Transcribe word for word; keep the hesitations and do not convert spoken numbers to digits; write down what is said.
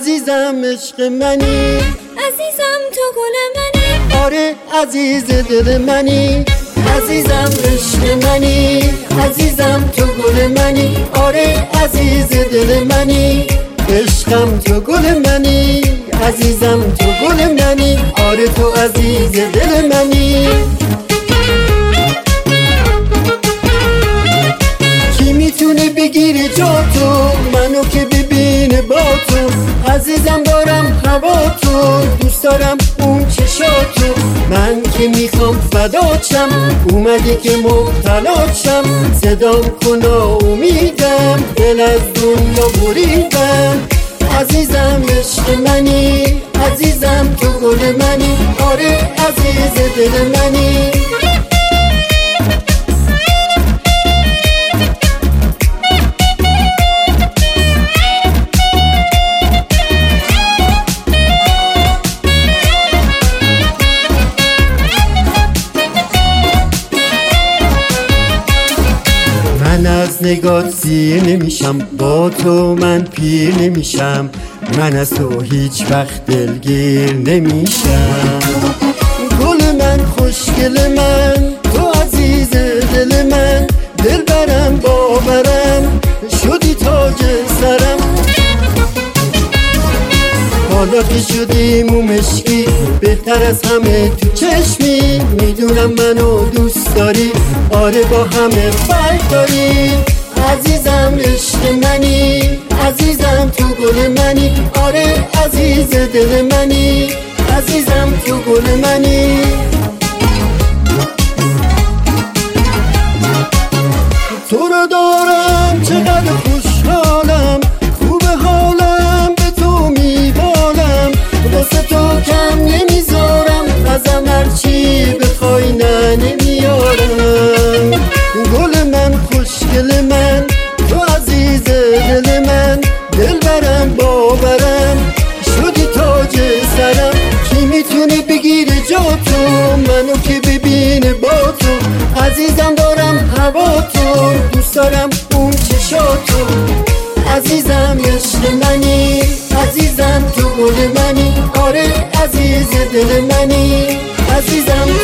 عزیزم عشق منی، عزیزم تو گل منی، آره عزیز دل منی. عزیزم عشق منی، عزیزم تو گل منی، آره عزیز دل منی. عشقم تو گل منی، عزیزم تو گل منی، آره تو عزیز دل منی. کی میتونه بگیره جا تو، منو که ببینه با تو. عزیزم دارم هوا تو، دوست دارم اون چشاتو. من که میخوام فداچم، اومدی که مبتلاچم. صدام کن امیدم، دل از دنیا بریدم. عزیزم عشق منی، عزیزم تو گل منی، آره عزیز دل منی. من از نگات سیر نمیشم، با تو من پیر نمیشم. من از تو هیچ وقت دلگیر نمیشم. گل من خوشگل من، تو عزیز دل من. دل برم باورم، شدی تاج سرم. حالا که شدی مومشکی، بهتر از همه تو چشمی. میدونم منو دوست داری، آره با همه فرق داری. عزیزم عشق منی، عزیزم تو گل منی، آره عزیز دل منی. عزیزم تو گل منی. تو رو دارم چقدر خوشحالم، خوب حالم به تو میبالم. واسه تو کم نمیذارم، ازم هرچی بخوای نه نمیارم. گل من خوشگل من، تو عزیز دل من. دل برم باورم، شدی تاج سرم. کی میتونه بگیره جا تو، منو که ببینه با تو. عزیزم دارم هوا تو، دوست دارم اون چشاتو. عزیزم عشق منی، عزیزم تو گل منی، آره عزیز دل منی. عزیزم